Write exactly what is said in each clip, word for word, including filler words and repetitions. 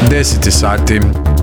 deset sati.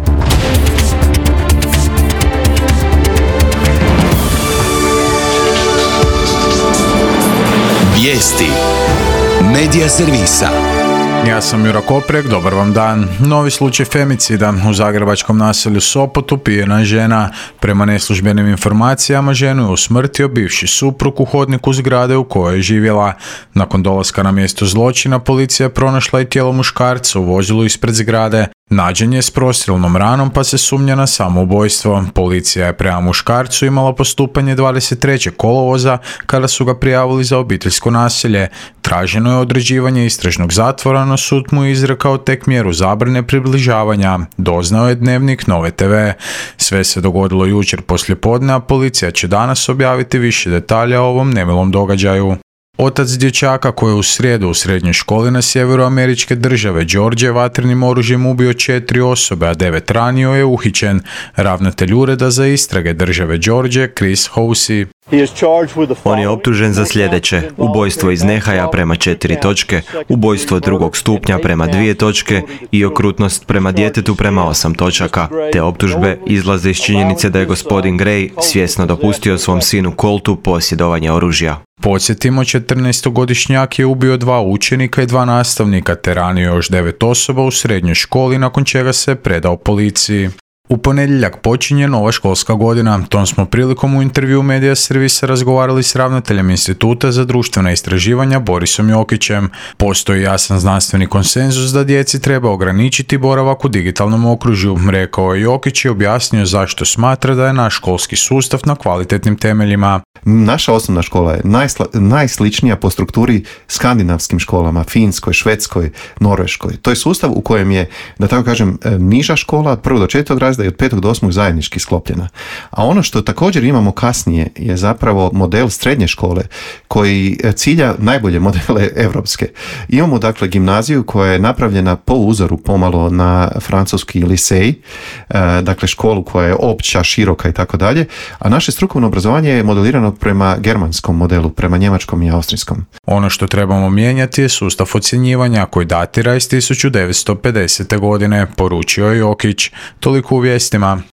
Vijesti Medija servisa. Ja sam Jura Koprek, dobar vam dan. Novi slučaj femicida u zagrebačkom naselju Sopot. Upijena žena. Prema neslužbenim informacijama ženu je usmrtio bivši suprug u hodniku zgrade u kojoj je živjela. Nakon dolaska na mjesto zločina policija je pronašla i tijelo muškarca u vozilu ispred zgrade. Nađen je s prostrilnom ranom pa se sumnja na samoubojstvo. Policija je prema muškarcu imala postupanje dvadeset trećeg kolovoza kada su ga prijavili za obiteljsko nasilje. Traženo je određivanje istražnog zatvora, no sud mu je izrekao tek mjeru zabrane približavanja. Doznao je Dnevnik Nove te ve. Sve se dogodilo jučer poslijepodne, a policija će danas objaviti više detalja o ovom nemilom događaju. Otac dječaka koji je u srijedu u srednjoj školi na sjeveru američke države Georgije vatrenim oružjem ubio četiri osobe, a devet ranio je uhićen. Ravnatelj ureda za istrage države Georgije Chris Housey. On je optužen za sljedeće: ubojstvo iz nehaja prema četiri točke, ubojstvo drugog stupnja prema dvije točke i okrutnost prema djetetu prema osam točaka. Te optužbe izlaze iz činjenice da je gospodin Gray svjesno dopustio svom sinu Coltu posjedovanje oružja. Podsjetimo, četrnaestogodišnjak je ubio dva učenika i dva nastavnika te ranio još devet osoba u srednjoj školi, nakon čega se predao policiji. U ponedjeljak počinje nova školska godina. Tom smo prilikom u intervju Medija servisa razgovarali s ravnateljem Instituta za društvena istraživanja Borisom Jokićem. Postoji jasan znanstveni konsenzus da djeci treba ograničiti boravak u digitalnom okružju, rekao je Jokić i objasnio zašto smatra da je naš školski sustav na kvalitetnim temeljima. Naša osnovna škola je najsla, najsličnija po strukturi skandinavskim školama, Finskoj, Švedskoj, Norveškoj. To je sustav u kojem je, da tako kažem, niža škola od prvog do četvrtog razreda i od petog do osmog zajednički sklopljena. A ono što također imamo kasnije je zapravo model srednje škole koji cilja najbolje modele evropske. Imamo dakle gimnaziju koja je napravljena po uzoru pomalo na francuski lisej, dakle školu koja je opća, široka i tako dalje, a naše strukovno obrazovanje je modelirano prema germanskom modelu, prema njemačkom i austrijskom. Ono što trebamo mijenjati je sustav ocjenjivanja koji datira iz tisuću devetsto pedesete godine, poručio je Jokić. Toliko u vijestima.